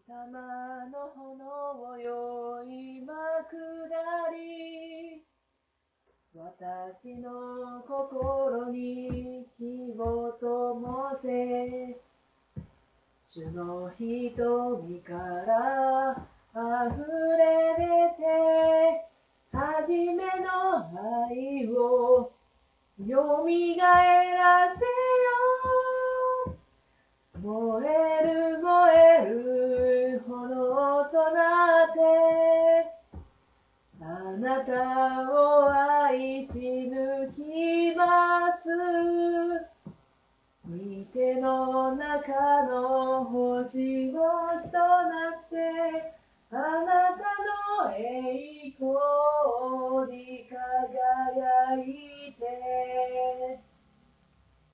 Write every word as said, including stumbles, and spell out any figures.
玉の炎よ今下り、私の心に火を灯せ。主の瞳から溢れ出て、はじめの愛をよみがえらせよ。燃える燃える炎となって、あなたを愛し抜きます。御手の中の星々となって、あなたの栄光に輝いて、